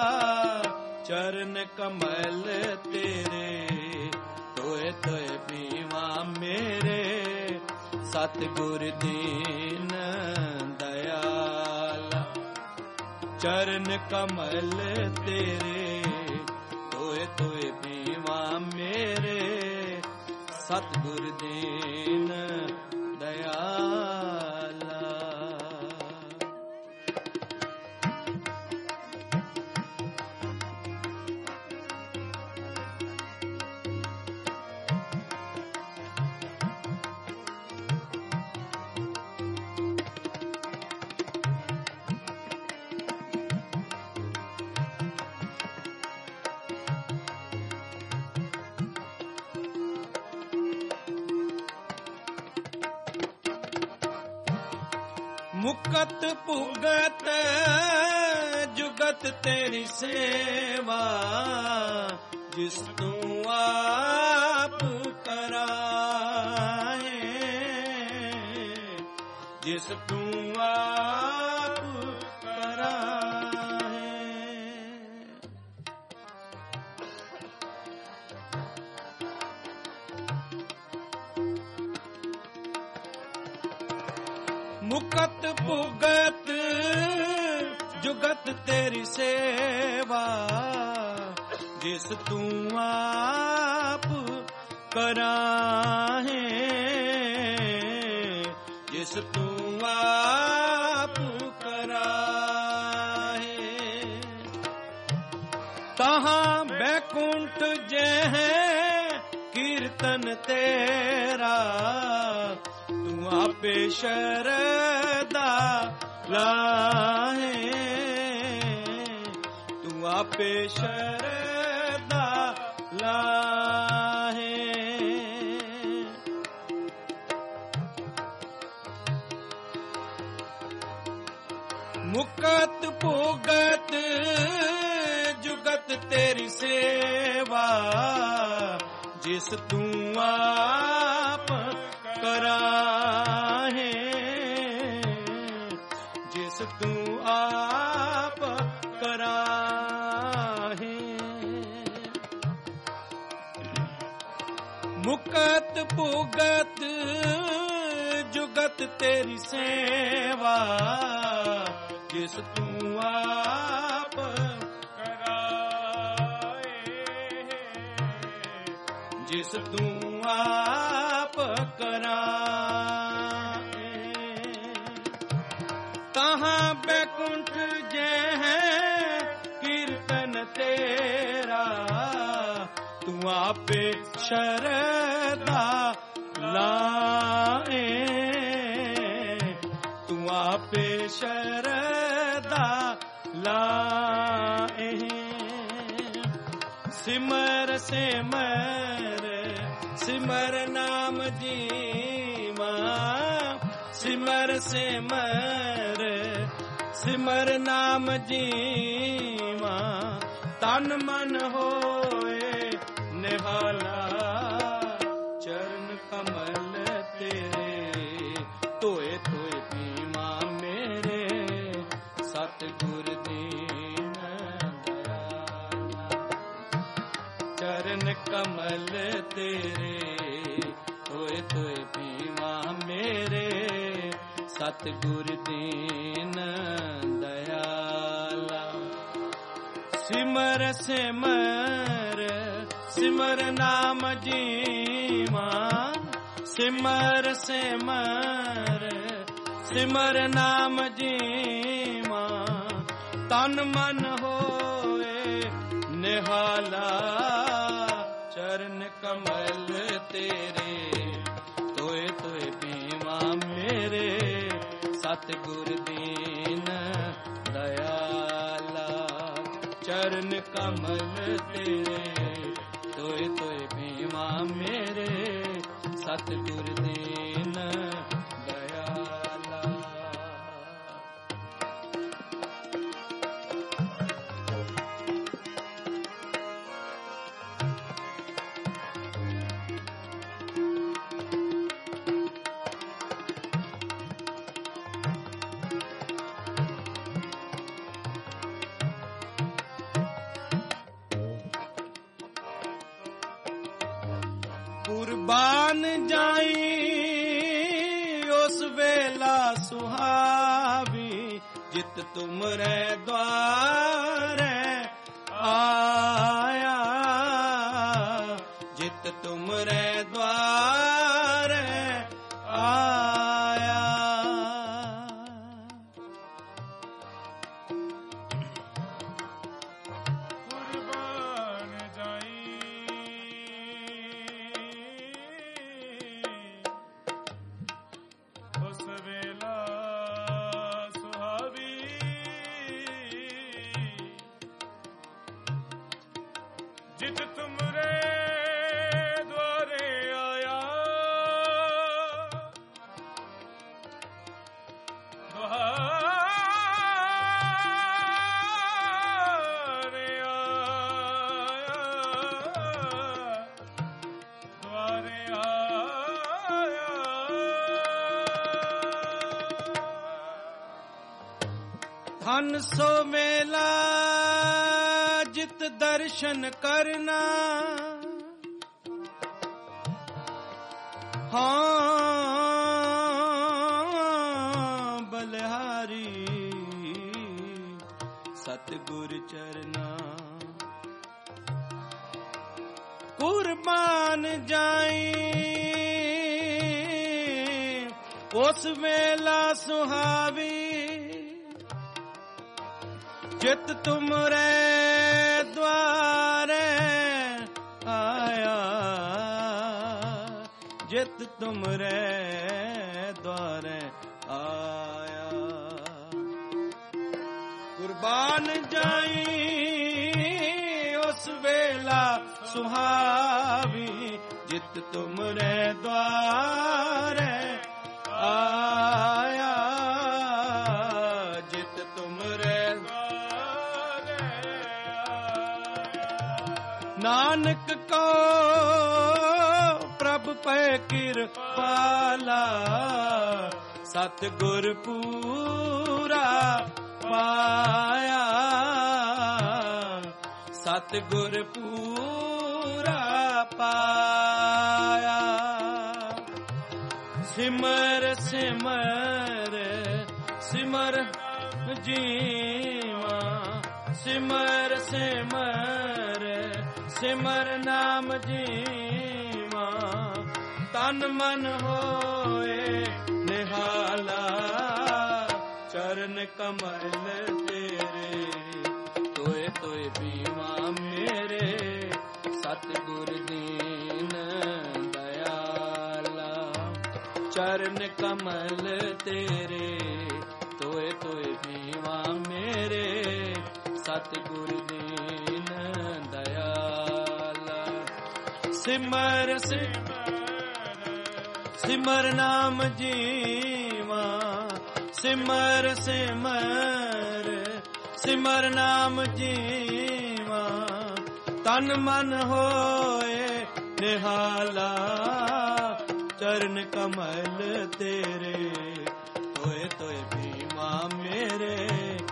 ਚਰਨ ਕਮਲ ਤੇਰੇ ਤੋਏ ਤੋਏ ਪੀਵਾ ਮੇਰੇ। ਸਤਿਗੁਰ ਦੀਨ ਦਇਆਲਾ, ਚਰਨ ਕਮਲ ਤੇਰੇ ਤੋਏ ਤੋਏ ਪੀਵਾ ਮੇਰੇ। ਸਤਿਗੁਰ ਦੀਨ ਦਇਆਲਾ। ਮੁਕਤ ਭੁਗਤ ਜੁਗਤ ਤੇਰੀ ਸੇਵਾ, ਜਿਸ ਤੂੰ ਆਪ ਕਰਾਏ, ਜਿਸ ਤੂੰ ਆਪ ਕਰਾਏ। ਮੁਕਤ ਭੁਗਤ ਜੁਗਤ ਤੇਰੀ ਸੇਵਾ, ਜਿਸ ਤੂੰ ਆਪ ਕਰਾਹੇ, ਜਿਸ ਤੂੰ ਆਪ ਕਰਾਹੇ। ਤਹਾਂ ਬੈਕੁੰਠ ਜਹ ਕੀਰਤਨ ਤੇਰਾ, ਤੂੰ ਆਪੇ ਸ਼ਰਦਾ ਲਾਹੇ, ਤੂੰ ਆਪੇ ਸ਼ਰਦਾ ਲਾਹੇ। ਮੁਕਤ ਭੁਗਤ ਜੁਗਤ ਤੇਰੀ ਸੇਵਾ, ਜਿਸ ਤੂੰ ਆਪ ਕਰਾਹੇ, ਜਿਸ ਤੂੰ ਆਪ ਕਰਾਹੇ। ਮੁਕਤ ਭੁਗਤ ਜੁਗਤ ਤੇਰੀ ਸੇਵਾ, ਜਿਸ ਤੂੰ ਆਪ ਕਰਾਏ, ਜਿਸ ਤੂੰ ਆਪ ਕਰਾਏ। ਤਹਾਂ ਬੈਕੁੰਠ ਜਹ ਕੀਰਤਨ ਤੇਰਾ, ਤੂੰ ਆਪੇ ਸ਼ਰਦਾ ਲਾਏ, ਤੂੰ ਆਪੇ ਸ਼ਰਦਾ ਲਾਏ। ਸਿਮਰ ਸਿਮਰ ਸਿਮਰ ਨਾਮ ਜੀਵਾ, ਸਿਮਰ ਸਿਮਰ ਸਿਮਰ ਨਾਮ ਜੀਵਾ। ਤਨ ਮਨ ਹੋਏ ਨਿਹਾਲਾ, ਚਰਨ ਕਮਲ ਤੇਰੇ ਤੋਏ ਤੋਏ ਪੀਵਾ ਮੇਰੇ। ਚਰਨ ਕਮਲ ਤੇਰੇ, ਤੋਏ ਤੋਏ ਪੀਵਾ ਮੇਰੇ, ਸਤਿਗੁਰ ਦੀਨ ਦਇਆਲਾ। ਸਿਮਰ ਸਿਮਰ ਸਿਮਰ ਨਾਮ ਜੀਵਾ, ਸਿਮਰ ਸਿਮਰ ਸਿਮਰ ਨਾਮ ਜੀਵਾ, ਤਨ ਮਨ ਹੋਏ ਨਿਹਾਲਾ। ਚਰਨ ਕਮਲ ਤੇਰੇ, ਤੋਏ ਤੋਏ ਪੀਵਾ ਮੇਰੇ, ਸਤਿਗੁਰ ਦੀਨ ਦਇਆਲਾ। ਚਰਨ ਕਮਲ ਤੇਰੇ, ਤੋਏ ਤੋਏ ਪੀਵਾ ਮੇਰੇ, ਸਤਿਗੁਰ ਦੀਨ ਦਇਆਲਾ। ਕੁਰਬਾਨ ਜਾਈ ਉਸ ਵੇਲਾ ਸੁਹਾਵੀ, ਜਿਤ ਤੁਮਰੇ ਦੁਆਰੇ ਆਇਆ, ਜਿਤ ਤੁਮਰੇ ਦੁਆਰੇ ਆਇਆ। ਕੁਰਬਾਨ ਜਾਈ ਉਸ ਵੇਲਾ ਸੁਹਾਵੀ, ਜਿਤ ਤੁਮਰੇ ਦੁਆਰੇ ਆਇਆ, ਦੁਆਰੇ ਆਇਆ, ਦੁਆਰੇ ਆਇਆ। ਧਨ ਸੋ ਮੇਲਾ ਜਿਤ ਦਰਸ਼ਨ ਕਰਨਾ, ਹਾਂ ਬਲਿਹਾਰੀ ਸਤਿਗੁਰ ਚਰਨਾ। ਕੁਰਬਾਨ ਜਾਈ ਉਸ ਵੇਲਾ ਸੁਹਾਵੀ, ਜਿਤ ਤੁਮਰੇ ਦੁਆਰੇ ਆਇਆ, ਜਿਤ ਤੁਮਰੇ ਦੁਆਰੇ ਆਇਆ। ਕੁਰਬਾਨ ਜਾਈ ਉਸ ਵੇਲਾ ਸੁਹਾਵੀ, ਜਿਤ ਤੁਮਰੇ ਦੁਆਰੇ ਆਇਆ, ਜਿਤ ਤੁਮਰੇ ਨਾਨਕ ਕੋ ਪ੍ਰਭ ਪੈ ਕਿਰਪਾਲਾ, ਸਤਿਗੁਰ ਪੂਰਾ ਪਾਇਆ, ਸਤਿਗੁਰ ਪੂਰਾ ਪਾਇਆ। ਸਿਮਰ ਸਿਮਰ ਸਿਮਰ ਜੀਵਾ, ਸਿਮਰ ਸਿਮਰ ਸਿਮਰ ਨਾਮ ਜੀਵਾ, ਤਨ ਮਨ ਹੋਏ ਨਿਹਾਲਾ। ਚਰਨ ਕਮਲ ਤੇਰੇ, ਤੋਏ ਤੋਏ ਪੀਵਾ ਮੇਰੇ, ਸਤਿਗੁਰ ਦੀਨ ਦਇਆਲਾ। ਚਰਨ ਕਮਲ ਤੇਰੇ, ਤੋਏ ਤੋਏ ਪੀਵਾ ਮੇਰੇ, ਸਤਿਗੁਰ ਦੀਨ ਦਇਆਲਾ। ਸਿਮਰ ਸਿਮਰ ਨਾਮ ਜੀਵਾ, ਸਿਮਰ ਸਿਮਰ ਸਿਮਰ ਨਾਮ ਜੀਵਾ, ਤਨ ਮਨ ਹੋਏ ਨਿਹਾਲਾ। ਚਰਨ ਕਮਲ ਤੇਰੇ, ਤੋਏ ਤੋਏ ਪੀਵਾ ਮੇਰੇ,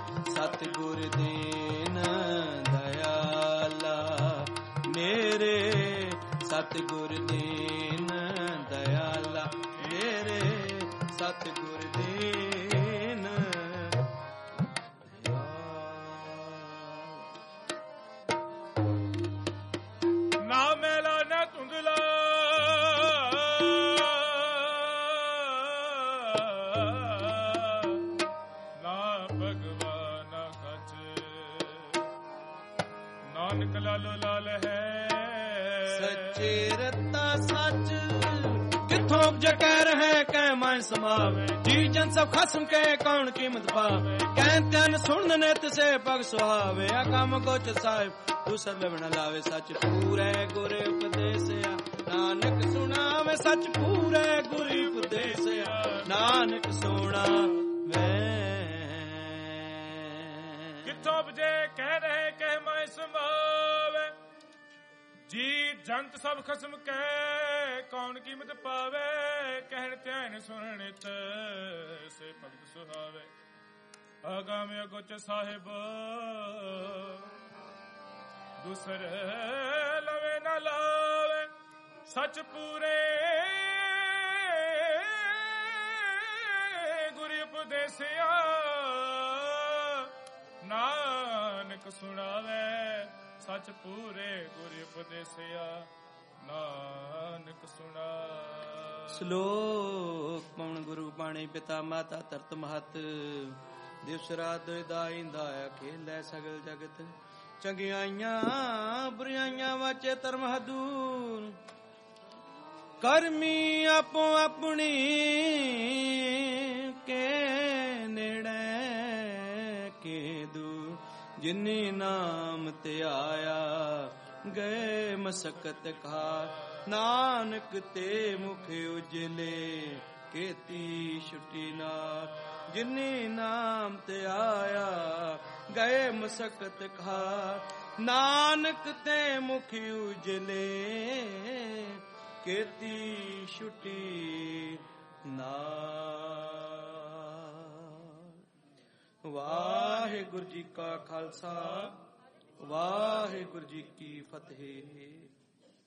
ਸਤਿਗੁਰ ਦੀਨ ਦਇਆਲਾ। ਮੇਰੇ ਸਤਿਗੁਰ ਦੀਨ ਦਇਆਲਾ ਮੇਰੇ ਸਤਿਗੁਰ ਦੀਨ ਨਾ ਮੈਲਾ ਨਾ ਧੁੰਦਲਾ ਨਾ ਭਗਵਾ ਨਾ ਕੱਚ ਨਾਨਕ ਲਾਲੋ ਲਾਲ ਹੈ ਸੱਚੇ ਰਤਾ ਸੱਚ ਕਿੱਥੋਂ ਉਪਜ ਕਹਿ ਰਹੇ ਕਹਿ ਮਨ ਸਮਾਵੇ ਜੀ ਜਨ ਸਭ ਖਸਮ ਕੇ ਕੌਣ ਕੀਮਤ ਪਾਵੇ ਕਹਿ ਤਨ ਸੁਣਨ ਨਿਤ ਸੇ ਪਗ ਸੁਹਾਵੇ ਆ ਕੰਮ ਕੋਚ ਸਾਹਿਬ ਤੂੰ ਸਰਬ ਬਣਾ ਲਾਵੇ ਸੱਚ ਪੂਰੇ ਗੁਰ ਉਪਦੇਸਿਆ ਨਾਨਕ ਸੁਣਾਵੇ ਸੱਚ ਪੂਰੇ ਗੁਰ ਉਪਦੇਸਿਆ ਨਾਨਕ ਸੁਣਾਵੇ ਕਿੱਥੋਂ ਉਪਜੇ ਕਹਿ ਰਹੇ ਕਹਿ ਮਨ ਸਮਾਵੇ ਜੀ ਜੰਤ ਸਭ ਖਸਮ ਕਹਿ ਕੌਣ ਕੀਮਤ ਪਾਵੇ ਕਹਿਣ ਧਿਆਨ ਸੁਣਨਿਤ ਸੇ ਭਗਤ ਸੁਹਾਵੇ ਆਗਾਮ ਅਗੋਚ ਸਾਹਿਬ ਦੂਸਰ ਲਵੇ ਨਾ ਲਾਵੇ ਸੱਚ ਪੂਰੇ ਗੁਰ ਉਪਦੇਸਿਆ ਨਾਨਕ ਸੁਣਾਵੇ ਸੱਚ ਪੂਰੇ ਗੁਰ ਉਪਦੇਸਿਆ ਨਾਨਕ ਸੁਣਾ ਸ਼ਲੋਕ ਪਵਨ ਗੁਰੂ ਬਾਣੀ ਪਿਤਾ ਮਾਤਾ ਧਰਤ ਮਹਤ ਦਿਵਸ ਰਾਤ ਦਾਇੰਦਾ ਖੇਲੇ ਸਗਲ ਜਗਤ ਚੰਗਿਆਈਆਂ ਬੁਰਾਈਆਂ ਵਾਚੇ ਧਰਮ ਹਦੂਰ ਕਰਮੀ ਆਪੋ ਆਪਣੀ ਕੇ ਨੇੜੇ ਕੇ ਦੂਰ ਜਿਨੀ ਨਾਮ ਤੇ ਆਇਆ ਗਏ ਮਸਕਤ ਖਾ ਨਾਨਕ ਤੇ ਮੁਖ ਉਜਲੇ ਕੀਤੀ ਛੁੱਟੀ ਨਾ ਜਿਨੀ ਨਾਮ ਤੇ ਆਇਆ ਗਏ ਮਸਕਤ ਖਾ ਨਾਨਕ ਤੇ ਮੁਖ ਉਜਲੇ ਕੀਤੀ ਛੁੱਟੀ ਨਾ ਵਾਹਿਗੁਰੂ ਜੀ ਕਾ ਖਾਲਸਾ ਵਾਹਿਗੁਰੂ ਜੀ ਕੀ ਫਤਿਹ।